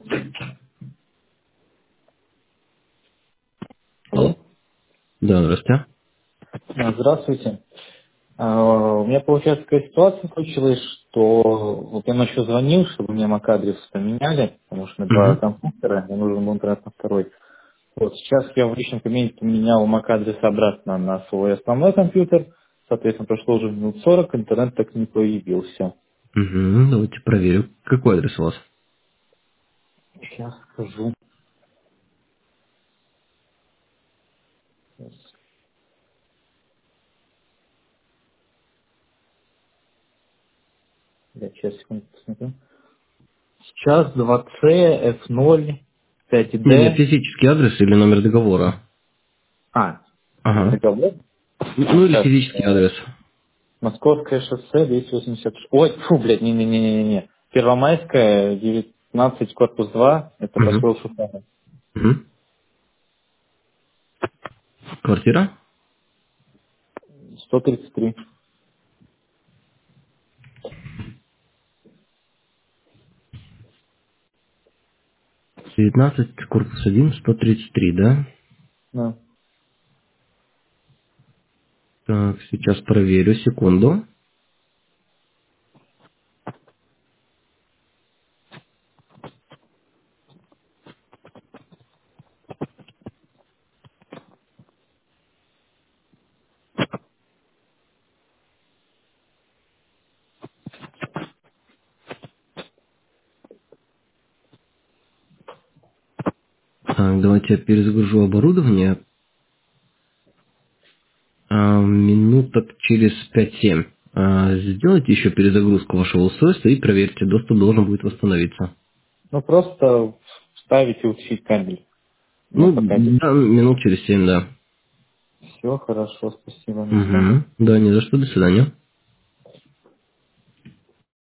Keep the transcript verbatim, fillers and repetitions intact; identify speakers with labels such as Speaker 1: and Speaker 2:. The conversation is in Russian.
Speaker 1: Алло.
Speaker 2: Алло.
Speaker 1: Да, здравствуйте.
Speaker 2: А, Здравствуйте. А, У меня получается такая ситуация случилась, что вот я ночью звонил, чтобы мне MAC-адрес поменяли, потому что у меня два
Speaker 1: Угу.
Speaker 2: компьютера, мне нужен был интернет на второй. Вот сейчас я в личном кабинете поменял MAC-адрес обратно на свой основной компьютер, соответственно, прошло уже минут сорок, интернет так и не появился.
Speaker 1: Угу. Давайте проверю. Какой адрес у вас?
Speaker 2: Сейчас скажу. Сейчас, я сейчас секунду посмотрю. Сейчас два си эф ноль пять
Speaker 1: Не, нет,
Speaker 2: д.
Speaker 1: физический адрес или номер договора?
Speaker 2: А,
Speaker 1: Ага.
Speaker 2: договор.
Speaker 1: Ну или
Speaker 2: Сейчас.
Speaker 1: физический адрес.
Speaker 2: Московское шоссе двести восемьдесят шесть. Ой, фу, блядь, не-не-не-не-не. Первомайская, девятнадцать, корпус два, это
Speaker 1: Угу.
Speaker 2: поселок Шухана.
Speaker 1: Угу. Квартира?
Speaker 2: сто тридцать три.
Speaker 1: девятнадцать, корпус один, сто тридцать три, да?
Speaker 2: Да.
Speaker 1: Так, сейчас проверю, секунду. Так, давайте я перезагружу оборудование. А, минуток через пять-семь. А, сделайте еще перезагрузку вашего устройства и проверьте, доступ должен будет восстановиться.
Speaker 2: Ну, просто вставить и утащить кабель. У меня
Speaker 1: Ну,
Speaker 2: пока здесь.
Speaker 1: да, минут через семь, да.
Speaker 2: Все хорошо, спасибо, до свидания.
Speaker 1: Угу. Да, не за что, до свидания.